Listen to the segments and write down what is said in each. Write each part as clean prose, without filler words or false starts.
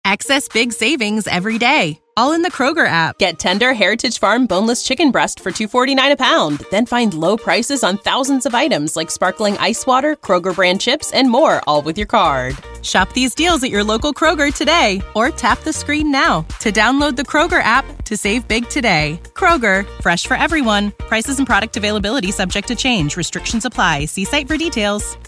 Access big savings every day, all in the Kroger app. Get tender Heritage Farm boneless chicken breast for $2.49 a pound. Then find low prices on thousands of items like sparkling ice water, Kroger brand chips, and more, all with your card. Shop these deals at your local Kroger today, or tap the screen now to download the Kroger app to save big today. Kroger, fresh for everyone. Prices and product availability subject to change. Restrictions apply. See site for details.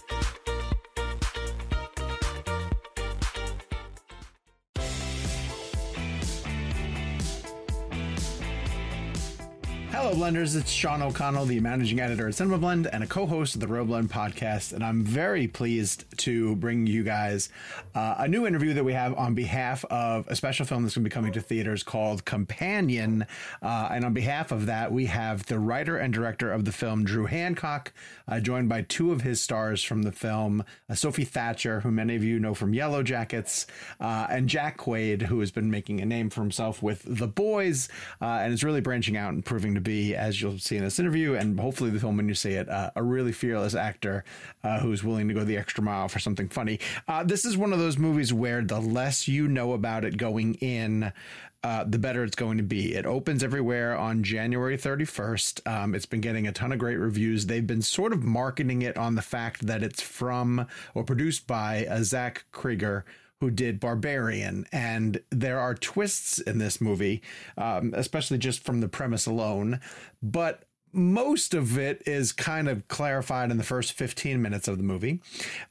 Hello, Blenders. It's Sean O'Connell, the managing editor at Cinema Blend and a co-host of the RoBlend podcast. And I'm very pleased to bring you guys a new interview that we have on behalf of a special film that's going to be coming to theaters called Companion. And on behalf of that, we have the writer and director of the film, Drew Hancock, joined by two of his stars from the film, Sophie Thatcher, who many of you know from Yellow Jackets, and Jack Quaid, who has been making a name for himself with The Boys, and is really branching out and proving to be, as you'll see in this interview, and hopefully the film when you see it, a really fearless actor who's willing to go the extra mile for something funny. This is one of those movies where the less you know about it going in, the better it's going to be. It opens everywhere on January 31st. It's been getting a ton of great reviews. They've been sort of marketing it on the fact that it's from or produced by Zach Krieger, who did Barbarian. And there are twists in this movie, especially just from the premise alone. But most of it is kind of clarified in the first 15 minutes of the movie.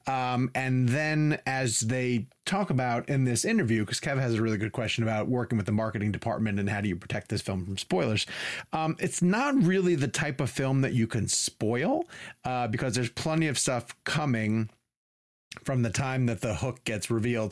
And then as they talk about in this interview, because Kev has a really good question about working with the marketing department and how do you protect this film from spoilers. It's not really the type of film that you can spoil because there's plenty of stuff coming from the time that the hook gets revealed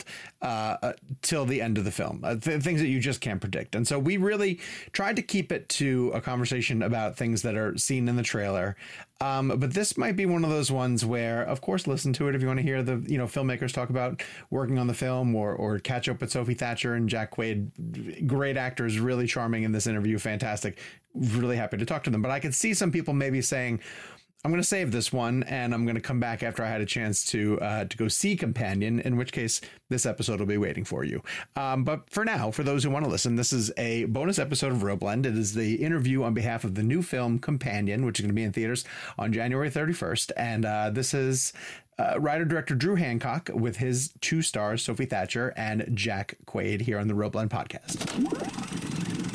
till the end of the film, things that you just can't predict. And so we really tried to keep it to a conversation about things that are seen in the trailer. But this might be one of those ones where, of course, listen to it if you want to hear the filmmakers talk about working on the film or catch up with Sophie Thatcher and Jack Quaid. Great actors, really charming in this interview. Fantastic. Really happy to talk to them. But I could see some people maybe saying, I'm going to save this one and I'm going to come back after I had a chance to go see Companion, in which case this episode will be waiting for you. But for now, for those who want to listen, this is a bonus episode of RoBlend. It is the interview on behalf of the new film Companion, which is going to be in theaters on January 31st. And this is writer-director Drew Hancock with his two stars, Sophie Thatcher and Jack Quaid, here on the RoBlend podcast.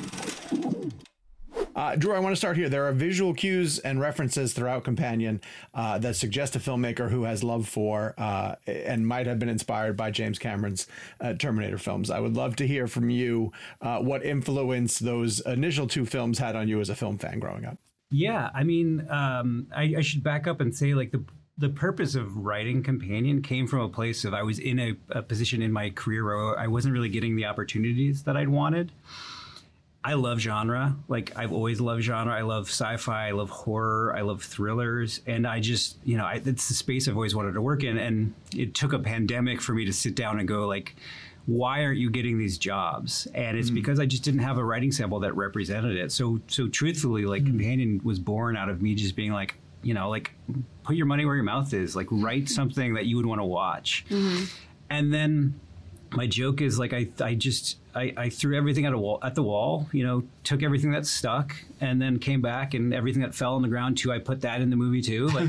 Drew, I want to start here. There are visual cues and references throughout Companion that suggest a filmmaker who has love for and might have been inspired by James Cameron's Terminator films. I would love to hear from you what influence those initial two films had on you as a film fan growing up. Yeah, I mean, I should back up and say, like, the purpose of writing Companion came from a place of I was in a position in my career where I wasn't really getting the opportunities that I'd wanted. I love genre. Like, I've always loved genre. I love sci-fi. I love horror. I love thrillers. And I just, it's the space I've always wanted to work in. And it took a pandemic for me to sit down and go, like, why aren't you getting these jobs? And it's because I just didn't have a writing sample that represented it. So truthfully, like, Companion was born out of me just being like, like, put your money where your mouth is. Like, write something that you would want to watch. Mm-hmm. And then my joke is, like, I threw everything at the wall, took everything that stuck, and then came back, and everything that fell on the ground too, I put that in the movie too. Like,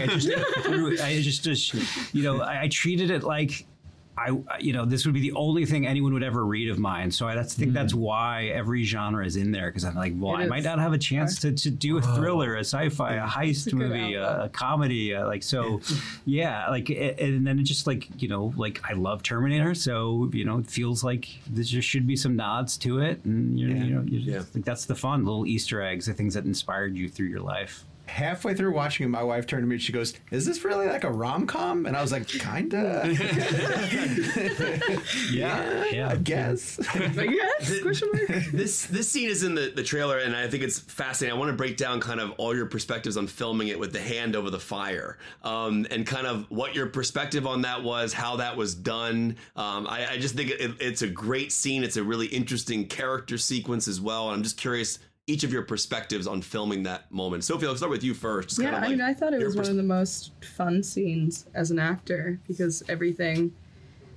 I treated it like this would be the only thing anyone would ever read of mine. So I think that's why every genre is in there, because I'm like, well, I might not have a chance to do a thriller, a sci-fi, a heist movie, a comedy, yeah, like, and then it just like I love Terminator, so it feels like there just should be some nods to it, and like, that's the fun little Easter eggs, the things that inspired you through your life. Halfway through watching it, my wife turned to me and she goes, "Is this really like a rom-com?" And I was like, kinda. yeah, I guess. This scene is in the trailer, and I think it's fascinating. I want to break down kind of all your perspectives on filming it with the hand over the fire, and kind of what your perspective on that was, how that was done. I just think it's a great scene. It's a really interesting character sequence as well. And I'm just curious each of your perspectives on filming that moment. Sophie, let's start with you first. Yeah, I thought it was one of the most fun scenes as an actor, because everything,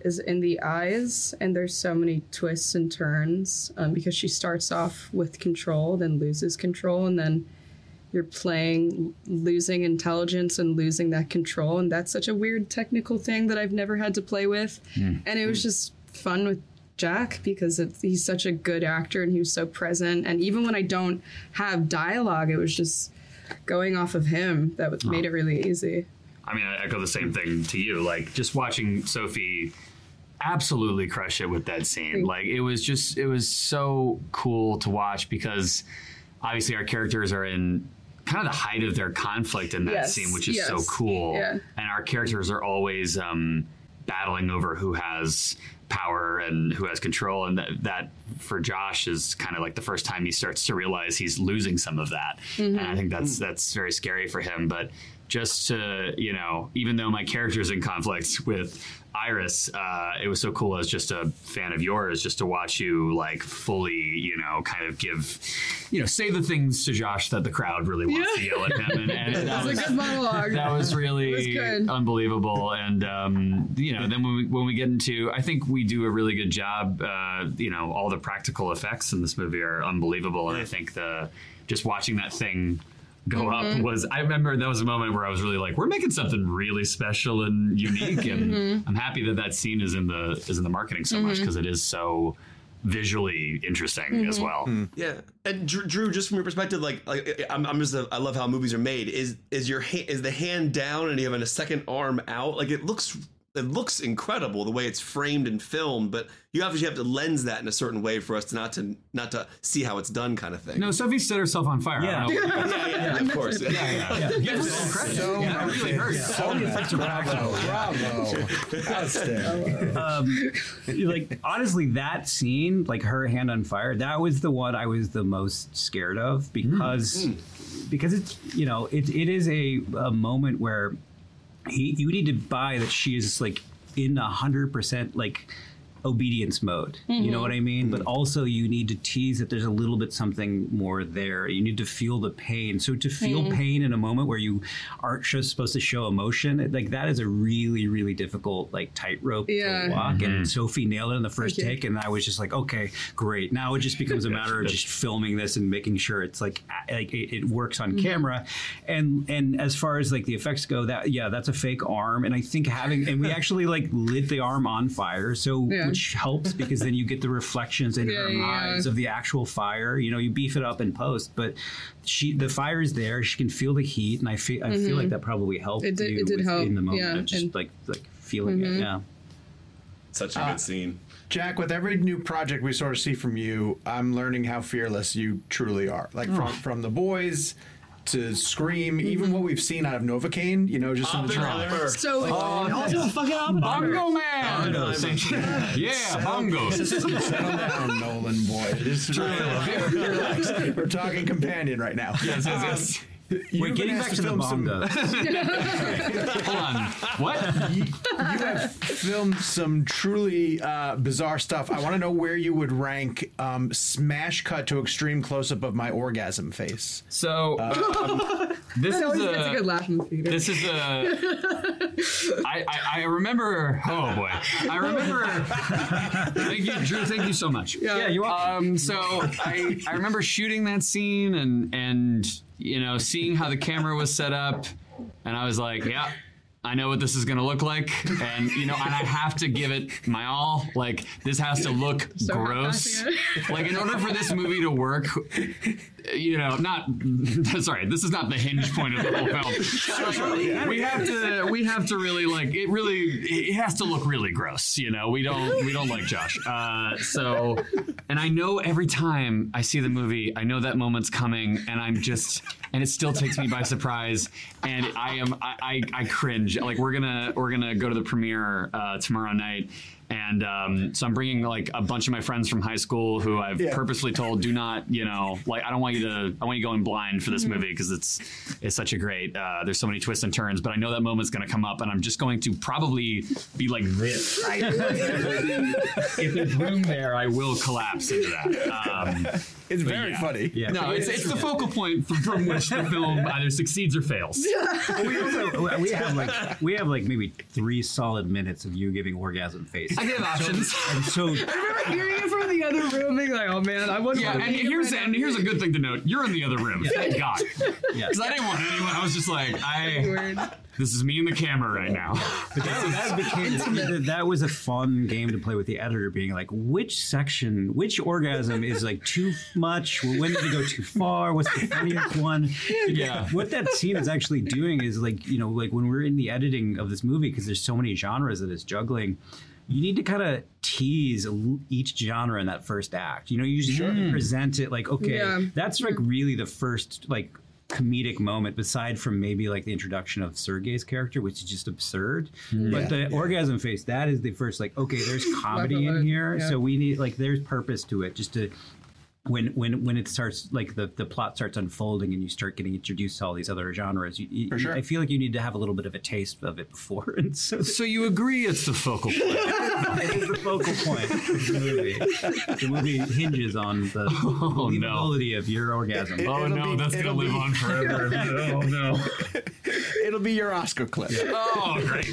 is in the eyes, and there's so many twists and turns because she starts off with control, then loses control, and then you're playing losing intelligence and losing that control, and that's such a weird technical thing that I've never had to play with. And it was just fun with Jack because he's such a good actor and he was so present, and even when I don't have dialogue, it was just going off of him that made it really easy. I mean, I echo the same thing to you. Like, just watching Sophie absolutely crush it with that scene. Like, it was so cool to watch because obviously our characters are in kind of the height of their conflict in that scene, which is so cool. Yeah. And our characters are always battling over who has power and who has control, and that for Josh is kind of like the first time he starts to realize he's losing some of that. And I think that's very scary for him. But just to, you know, even though my character's in conflict with Iris, it was so cool as just a fan of yours, just to watch you like fully, you know, kind of give, you know, say the things to Josh that the crowd really wants to yell at him. And that was a good monologue. That was really unbelievable. And, you know, then when we get into, I think we do a really good job, you know, all the practical effects in this movie are unbelievable. And I think just watching that thing go up was, I remember that was a moment where I was really like, we're making something really special and unique, and I'm happy that scene is in the marketing so much because it is so visually interesting as well. Yeah. And Drew, just from your perspective, like I love how movies are made. Is the hand down and you have a second arm out? Like it looks incredible the way it's framed and filmed, but you obviously have to lens that in a certain way for us not to see how it's done, kind of thing. No, Sophie set herself on fire. Yeah, of course. Yeah. Give her some credit. That really hurts. Bravo. Like, honestly, that scene, like her hand on fire, that was the one I was the most scared of because it's, you know, it is a moment where you need to buy that she is like in 100% like obedience mode. You know what I mean? But also you need to tease that there's a little bit something more there. You need to feel the pain. So to feel pain in a moment where you aren't supposed to show emotion, like that is a really, really difficult like tightrope to walk. And Sophie nailed it in the first take, and I was just like, okay, great. Now it just becomes a matter of just filming this and making sure it's like it works on camera. And as far as like the effects go, that's a fake arm. And I think and we actually like lit the arm on fire. So which helps because then you get the reflections in her eyes of the actual fire. You know, you beef it up in post, but the fire is there. She can feel the heat, and I feel like that probably helped. It did help in the moment of just like feeling it. Yeah, such a good scene. Jack, with every new project we sort of see from you, I'm learning how fearless you truly are. Like from The Boys to Scream, even what we've seen out of Novocaine, you know, just in the trailer. So also fucking Bongo Man. Yeah, Bongo. Settle down, Nolan boy. Relax. We're talking companion right now. Yes. Wait, getting back to the bongos. Hold on. What? You have filmed some truly bizarre stuff. I want to know where you would rank smash cut to extreme close up of my orgasm face. So this is a good laugh in the theater. This is I remember. Oh boy, I remember. Thank you, Drew. Thank you so much. Yeah, you're welcome. So I remember shooting that scene and you know, seeing how the camera was set up, and I was like, yeah, I know what this is going to look like. And, you know, and I have to give it my all. Like, this has to look gross. Like, in order for this movie to work, you know, sorry, this is not the hinge point of the whole film. We have to really, like, it has to look really gross. You know, we don't like Josh. So, and I know every time I see the movie, I know that moment's coming, and it still takes me by surprise, and I cringe. Like, we're gonna go to the premiere tomorrow night, And so I'm bringing like a bunch of my friends from high school who I've purposely told, do not, I don't want you going blind for this movie because it's such a great, there's so many twists and turns, but I know that moment's going to come up and I'm just going to probably be like this. If there's room there, I will collapse into that. It's very funny. Yeah. No, it's the focal point from which the film either succeeds or fails. we have like maybe 3 solid minutes of you giving orgasm faces. I give options. So I remember hearing it from the other room, being like, "Oh man, I wasn't." Yeah, and here's a good thing to note: you're in the other room. Thank God. Because I didn't want anyone. I was just like, this is me and the camera right now. But that was a fun game to play with the editor, being like, which orgasm is like too much? When did it go too far? What's the funniest one? Yeah. What that scene is actually doing is like when we're in the editing of this movie, because there's so many genres that it's juggling, you need to kind of tease each genre in that first act. You just present it like, okay, that's like really the first like comedic moment, aside from maybe like the introduction of Sergei's character, which is just absurd. But the orgasm face, that is the first like, okay, there's comedy in here, so we need like there's purpose to it, just to when it starts, like the plot starts unfolding and you start getting introduced to all these other genres, I feel like you need to have a little bit of a taste of it before. And so you agree it's the focal point? It is the focal point of the movie. The movie hinges on the believability of your orgasm. That's going to live on forever. Oh, no. It'll be your Oscar clip. Yeah. Oh, great.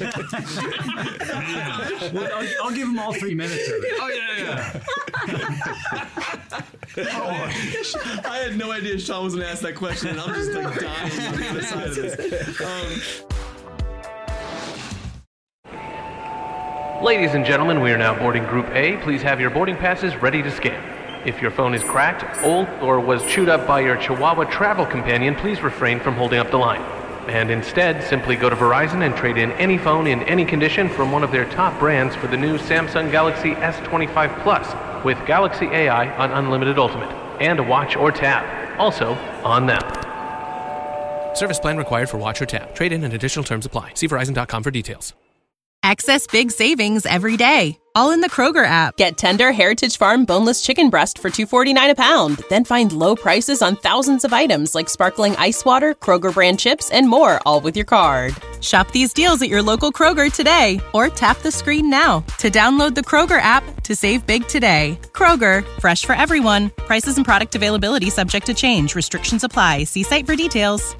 Well, I'll give them all 3 minutes of it. Oh, yeah. I had no idea Sean was going to ask that question, and I'm just like dying on the other side of this. Ladies and gentlemen, we are now boarding Group A. Please have your boarding passes ready to scan. If your phone is cracked, old, or was chewed up by your Chihuahua travel companion, please refrain from holding up the line. And instead, simply go to Verizon and trade in any phone in any condition from one of their top brands for the new Samsung Galaxy S25 Plus with Galaxy AI on Unlimited Ultimate and a watch or tab. Also on them. Service plan required for watch or tab. Trade-in and additional terms apply. See Verizon.com for details. Access big savings every day, all in the Kroger app. Get tender Heritage Farm boneless chicken breast for $2.49 a pound. Then find low prices on thousands of items like sparkling ice water, Kroger brand chips, and more, all with your card. Shop these deals at your local Kroger today, or tap the screen now to download the Kroger app to save big today. Kroger, fresh for everyone. Prices and product availability subject to change. Restrictions apply. See site for details.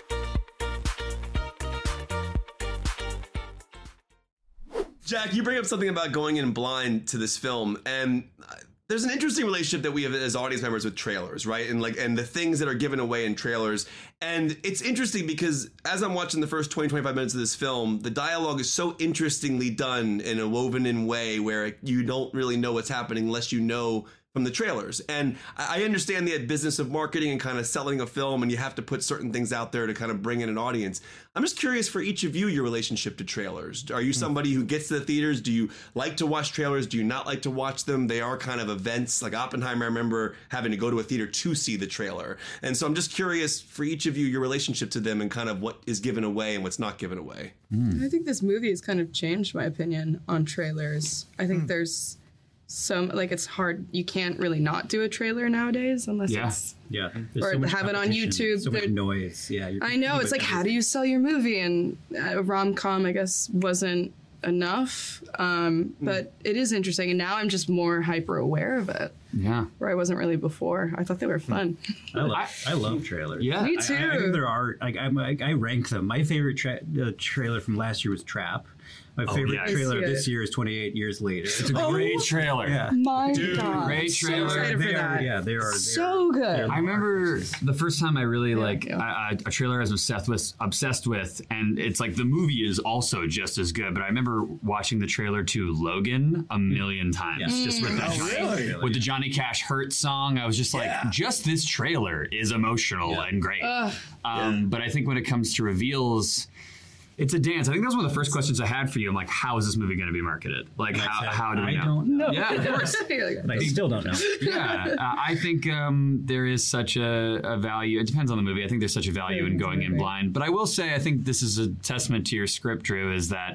Jack, you bring up something about going in blind to this film, and there's an interesting relationship that we have as audience members with trailers, right? And the things that are given away in trailers. And it's interesting because as I'm watching the first 20-25 minutes of this film, the dialogue is so interestingly done in a woven in way where you don't really know what's happening unless you know from the trailers. And I understand the business of marketing and kind of selling a film, and you have to put certain things out there to kind of bring in an audience. I'm just curious for each of you, your relationship to trailers. Are you somebody who gets to the theaters? Do you like to watch trailers? Do you not like to watch them? They are kind of events. Like Oppenheimer, I remember having to go to a theater to see the trailer. And so I'm just curious for each of you, your relationship to them and kind of what is given away and what's not given away. I think this movie has kind of changed my opinion on trailers. I think there's it's hard. You can't really not do a trailer nowadays unless it's or so have it on YouTube. So much noise. Yeah, I know. It's like, how do you sell your movie? And a rom-com, I guess, wasn't enough. But it is interesting, and now I'm just more hyper aware of it. Yeah, where I wasn't really before. I thought they were fun. I love trailers. Yeah, me too. I think there are. I rank them. My favorite trailer from last year was Trap. My favorite trailer this year is 28 Years Later. It's a great trailer. Yeah. My God. Great trailer. So excited for that. They are so good. I remember the first time I really a trailer I was obsessed with, and it's like the movie is also just as good. But I remember watching the trailer to Logan a million times, just with with the Johnny Cash Hurt song. I was just like, just this trailer is emotional and great. But I think when it comes to reveals, it's a dance. I think that's one of the first questions I had for you. I'm like, how is this movie going to be marketed? Like, how do we know? I don't know. Yeah, of course. But I still don't know. Yeah, I think there is such a value. It depends on the movie. I think there's such a value in going in blind. But I will say, I think this is a testament to your script, Drew, is that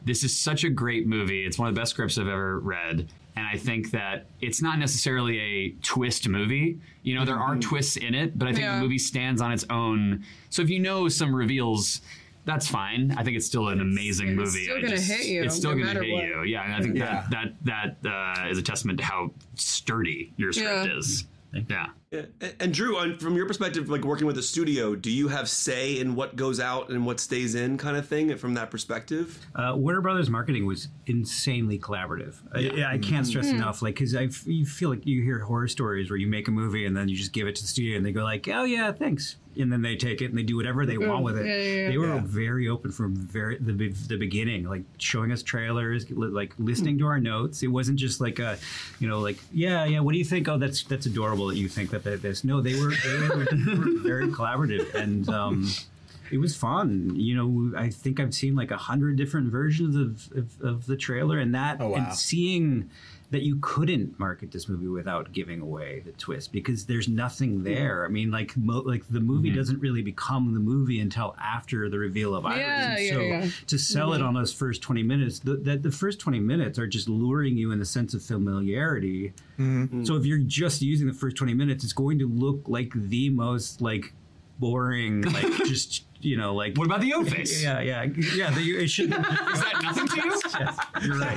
this is such a great movie. It's one of the best scripts I've ever read. And I think that it's not necessarily a twist movie. You know, there are twists in it, but I think the movie stands on its own. So if you know some reveals, that's fine. I think it's still an amazing movie. It's still going to hit you. It's still no going to hit what. you. Yeah, and I think that is a testament to how sturdy your script is. Yeah. And Drew, from your perspective, like working with a studio, do you have say in what goes out and what stays in, kind of thing, from that perspective? Warner Brothers marketing was insanely collaborative. I can't stress enough, like, because you feel like you hear horror stories where you make a movie and then you just give it to the studio and they go like, oh yeah, thanks, and then they take it and they do whatever they want with it. They were very open from the beginning, like showing us trailers, like listening to our notes. It wasn't just like a, like what do you think? Oh, that's adorable that you think that this. No, they were very collaborative, and it was fun. I think I've seen like 100 different versions of the trailer, and and seeing that you couldn't market this movie without giving away the twist, because there's nothing there. I mean, like the movie doesn't really become the movie until after the reveal of Iris. To sell it on those first 20 minutes, the first 20 minutes are just luring you in the sense of familiarity. So if you're just using the first 20 minutes, it's going to look like the most like boring, like just like, what about the O face? It should. Is that nothing to you? Yes, you're right.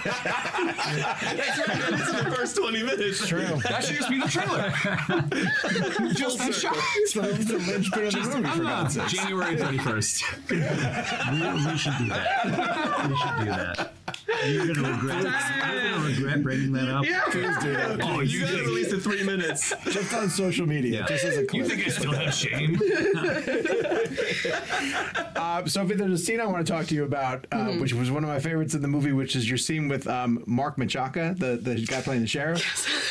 It's the first 20 minutes. True. That should just be the trailer. Just that shot. It's the linchpin of the movie, for God's sake. January 31st. We should do that. We should do that. You're gonna regret bringing that up. Yeah, please do that. Oh, you got to release in 3 minutes. Just on social media, just as a clip. You think I still have shame? Sophie, there's a scene I want to talk to you about, which was one of my favorites in the movie, which is your scene with Mark Menchaca, the guy playing the sheriff.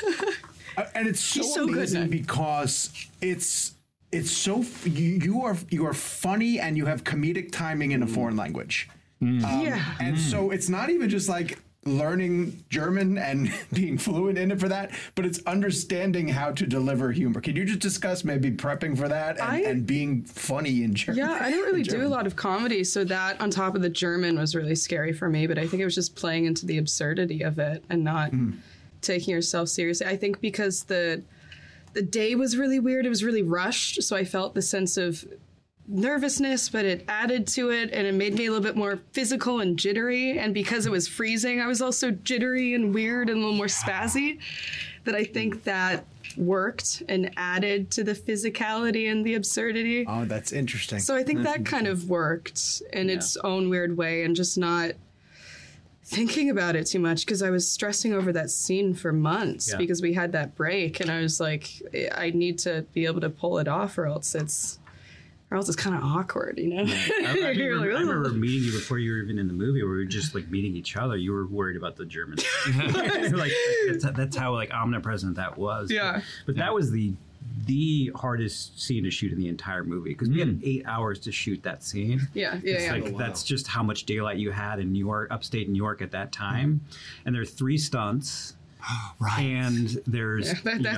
And it's so amazing because it's so you are funny and you have comedic timing in a foreign language. And so it's not even just like learning German and being fluent in it for that, but it's understanding how to deliver humor. Can you just discuss maybe prepping for that and being funny in German? Yeah, I don't really do a lot of comedy, so that on top of the German was really scary for me, but I think it was just playing into the absurdity of it and not taking yourself seriously. I think because the day was really weird, it was really rushed, so I felt the sense of nervousness, but it added to it and it made me a little bit more physical and jittery. And because it was freezing, I was also jittery and weird and a little more spazzy. That I think that worked and added to the physicality and the absurdity. Oh, that's interesting. So I think that kind of worked in its own weird way, and just not thinking about it too much, because I was stressing over that scene for months because we had that break, and I was like, I need to be able to pull it off, or else it's kind of awkward, I remember meeting you before you were even in the movie, where we were just like meeting each other. You were worried about the Germans. Like that's how like omnipresent that was. Yeah. But that was the hardest scene to shoot in the entire movie, because we had 8 hours to shoot that scene. That's just how much daylight you had in New York, upstate New York at that time. And there are 3 stunts. Right. And there's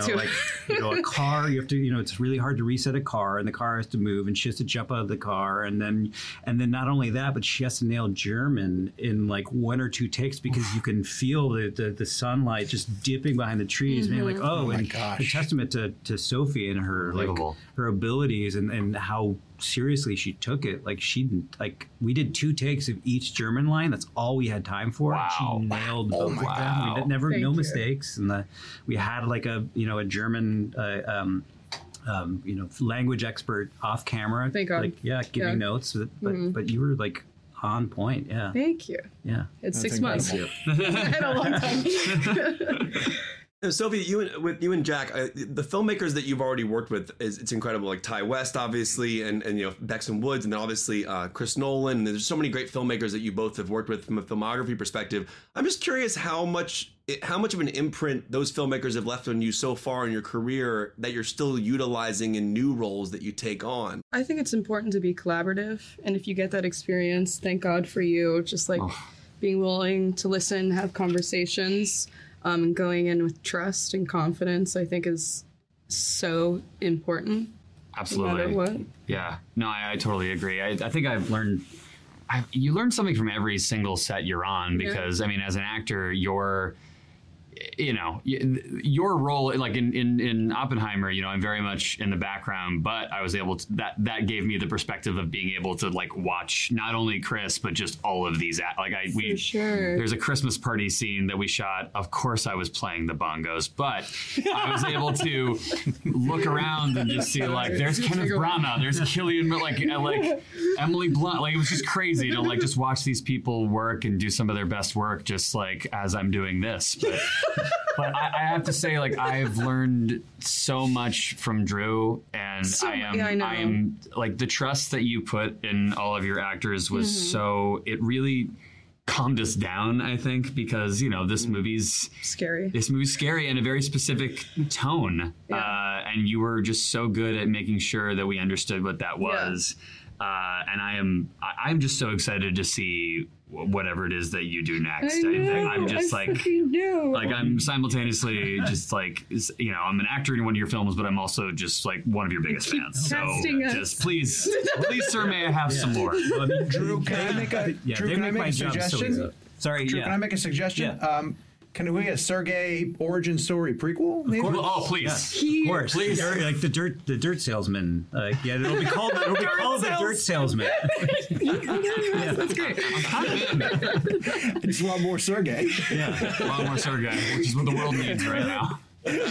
a car. You have to, it's really hard to reset a car, and the car has to move, and she has to jump out of the car, and then not only that, but she has to nail German in like 1 or 2 takes, because you can feel the sunlight just dipping behind the trees. And you're like, my gosh. A testament to Sophie and her her abilities and how seriously she took it. Like we did 2 takes of each German line. That's all we had time for. Wow. She nailed both of them. We never no mistakes, and we had like a German language expert off camera, giving notes, but you were like on point. Yeah, thank you. Yeah, it's 6 months. I had a long time. Sophie, you and Jack, the filmmakers that you've already worked with, it's incredible. Like Ty West, obviously, and Beckson Woods, and then obviously Chris Nolan. And there's so many great filmmakers that you both have worked with from a filmography perspective. I'm just curious how much of an imprint those filmmakers have left on you so far in your career that you're still utilizing in new roles that you take on. I think it's important to be collaborative, and if you get that experience, thank God for you. Just like being willing to listen, have conversations. And going in with trust and confidence, I think, is so important. Absolutely. No matter what. Yeah. No, I totally agree. I think I've learned you learn something from every single set you're on because, I mean, as an actor, your role, like in Oppenheimer, I'm very much in the background, but I was able to, that gave me the perspective of being able to like watch not only Chris, but just all of these, there's a Christmas party scene that we shot. Of course I was playing the bongos, but I was able to look around and just see like, there's Kenneth Branagh, there's Killian, like Emily Blunt. Like, it was just crazy to like, just watch these people work and do some of their best work, just like as I'm doing this. But I have to say, like, I've learned so much from Drew, and I am like, the trust that you put in all of your actors was it really calmed us down, I think, because, this movie's scary. This movie's scary in a very specific tone. And you were just so good at making sure that we understood what that was. And I'm just so excited to see whatever it is that you do next. I'm just I'm simultaneously just like, I'm an actor in one of your films, but I'm also just like one of your biggest fans. So just please, sir, may I have some more? Drew, can I make a suggestion? Sorry, Drew, can I make a suggestion? Yeah. Can we get a Sergei origin story prequel? Maybe? Oh, please. Of course. Please. Like the dirt salesman. It'll be called the dirt salesman. That's great. I'm kind of in. I just want more Sergei. Yeah, a lot more Sergei, which is what the world needs right now.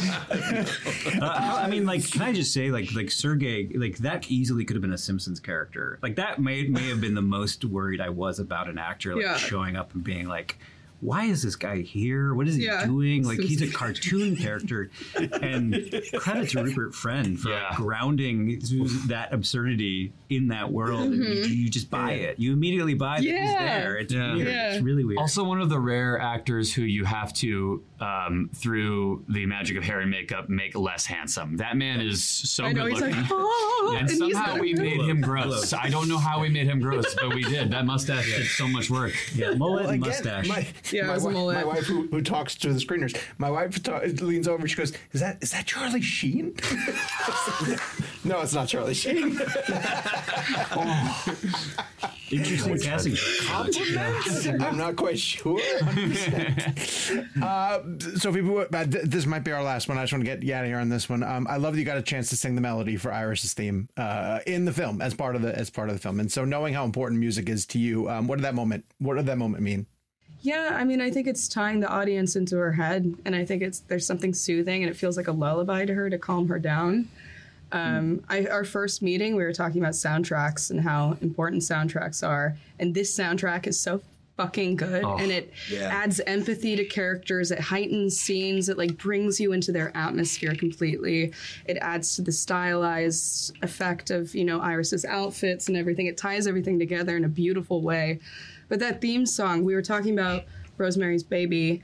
I mean, like, can I just say, like Sergei, like that easily could have been a Simpsons character. Like that may have been the most worried I was about an actor showing up and being like, why is this guy here? What is he doing? Like, he's a cartoon character. And credit to Rupert Friend for grounding that absurdity in that world. And you just buy it. You immediately buy that he's there. It's weird. It's really weird. Also, one of the rare actors who you have to, through the magic of hair and makeup, make less handsome. That man is so good looking. Like, and somehow we made him gross. I don't know how we made him gross, but we did. That mustache did so much work. Yeah, mullet and mustache. My wife who talks to the screeners, my wife leans over and she goes, is that Charlie Sheen? No, it's not Charlie Sheen. Interesting casting. Compliments? I'm not quite sure. So people, this might be our last one. I just want to get you out of here on this one. I love that you got a chance to sing the melody for Iris's theme in the film as part of the film. And so knowing how important music is to you, what did that moment mean? Yeah, I mean, I think it's tying the audience into her head, and I think there's something soothing, and it feels like a lullaby to her to calm her down. Our first meeting, we were talking about soundtracks and how important soundtracks are, and this soundtrack is so fucking good, and it adds empathy to characters, it heightens scenes, it like brings you into their atmosphere completely. It adds to the stylized effect of, Iris's outfits and everything. It ties everything together in a beautiful way. But that theme song, we were talking about Rosemary's Baby,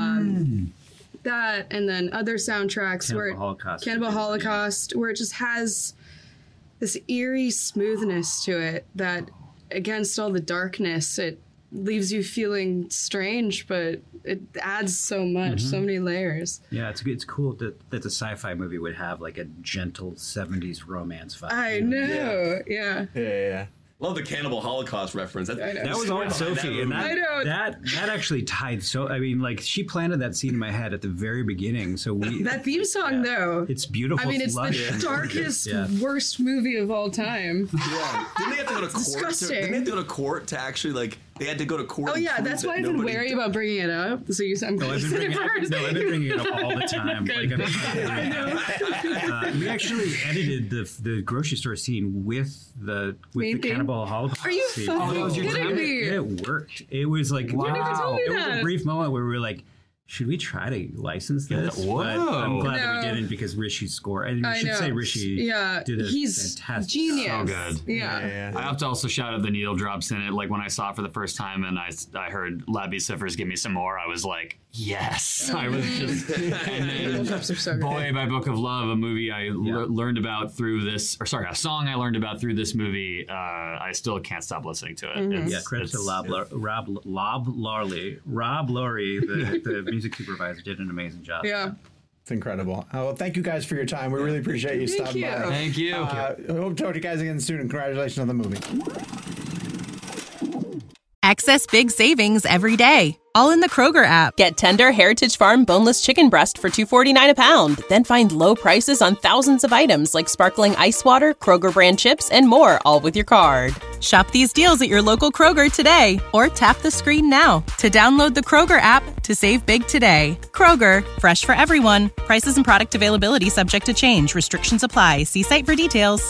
that, and then other soundtracks Cannibal Holocaust, where it just has this eerie smoothness to it that, against all the darkness, it leaves you feeling strange, but it adds so much, so many layers. Yeah, it's cool that the sci-fi movie would have like a gentle 70s romance vibe. I know, Yeah. Love the Cannibal Holocaust reference. That was on Sophie, and that actually tied. So I mean, like, she planted that scene in my head at the very beginning. So that theme song, though, it's beautiful. I mean, it's the darkest, worst movie of all time. Yeah, didn't they have to go to court? Disgusting. Didn't they have to go to court to actually like? They had to go to court. Oh yeah, that's why I've been wary about bringing it up. So I'm glad you said it first. No, I've been bringing it up all the time. We actually edited the grocery store scene with the Cannibal Holocaust. Are you fucking kidding me? It worked. It was like, wow. It was a brief moment where we were like, should we try to license this? Whoa. But I'm glad that we didn't, because Rishi's score. And I should say Rishi did a fantastic genius. So good. Yeah. I have to also shout out the needle drops in it. Like, when I saw it for the first time and I heard Labby Siffers give me some more, I was like, yes. I was just, and then Boy by Book of Love, a movie I learned about through this, a song I learned about through this movie. I still can't stop listening to it. Credit to Rob Laurie, the music supervisor, did an amazing job. Yeah. It's incredible. Well, thank you guys for your time. We really appreciate you stopping by. Thank you. I hope to talk to you guys again soon, and congratulations on the movie. Access big savings every day, all in the Kroger app. Get tender Heritage Farm boneless chicken breast for $2.49 a pound. Then find low prices on thousands of items like sparkling ice water, Kroger brand chips, and more, all with your card. Shop these deals at your local Kroger today, or tap the screen now to download the Kroger app to save big today. Kroger, fresh for everyone. Prices and product availability subject to change. Restrictions apply. See site for details.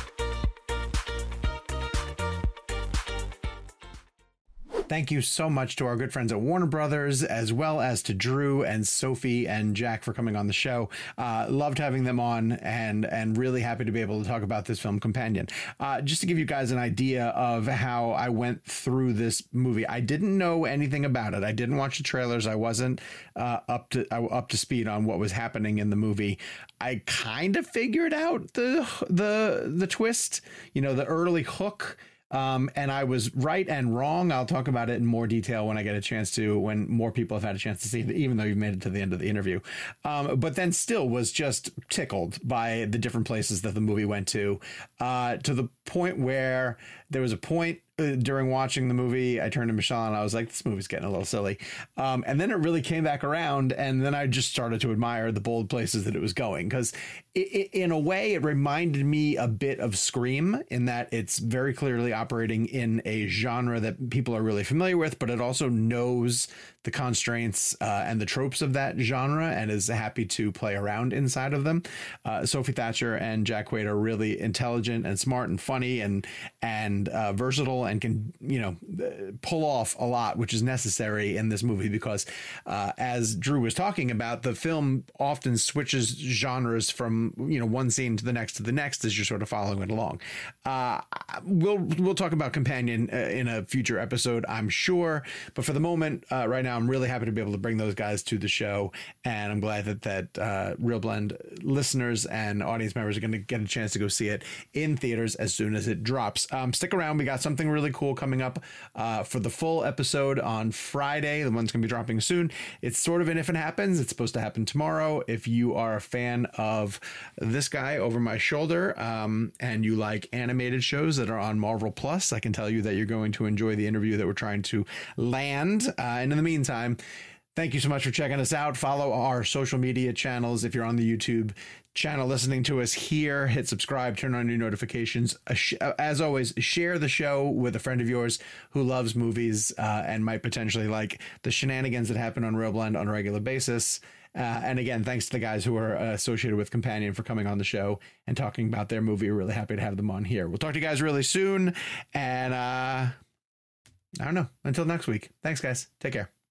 Thank you so much to our good friends at Warner Brothers, as well as to Drew and Sophie and Jack for coming on the show. Loved having them on, and really happy to be able to talk about this film, Companion. Just to give you guys an idea of how I went through this movie, I didn't know anything about it. I didn't watch the trailers. I wasn't up to speed on what was happening in the movie. I kind of figured out the twist, the early hook. And I was right and wrong. I'll talk about it in more detail when I get a chance to, when more people have had a chance to see it, even though you've made it to the end of the interview. But then still was just tickled by the different places that the movie went to the point where there was a point during watching the movie, I turned to Michelle and I was like, this movie's getting a little silly. And then it really came back around, and then I just started to admire the bold places that it was going, because in a way it reminded me a bit of Scream, in that it's very clearly operating in a genre that people are really familiar with, but it also knows the constraints and the tropes of that genre and is happy to play around inside of them. Sophie Thatcher and Jack Quaid are really intelligent and smart and funny and versatile, and can pull off a lot, which is necessary in this movie, because as Drew was talking about, the film often switches genres from one scene to the next as you're sort of following it along. We'll talk about Companion in a future episode, I'm sure, but for the moment, right now I'm really happy to be able to bring those guys to the show, and I'm glad that Real Blend listeners and audience members are going to get a chance to go see it in theaters as soon as it drops. Stick around, we got something really cool coming up for the full episode on Friday. The one's going to be dropping soon. It's sort of an if it happens. It's supposed to happen tomorrow. If you are a fan of this guy over my shoulder and you like animated shows that are on Marvel Plus, I can tell you that you're going to enjoy the interview that we're trying to land. And in the meantime, thank you so much for checking us out. Follow our social media channels. If you're on the YouTube channel listening to us here, hit subscribe, turn on your notifications. As always, share the show with a friend of yours who loves movies and might potentially like the shenanigans that happen on Real Blend on a regular basis. And again, thanks to the guys who are associated with Companion for coming on the show and talking about their movie. We're really happy to have them on here. We'll talk to you guys really soon. And I don't know. Until next week. Thanks, guys. Take care.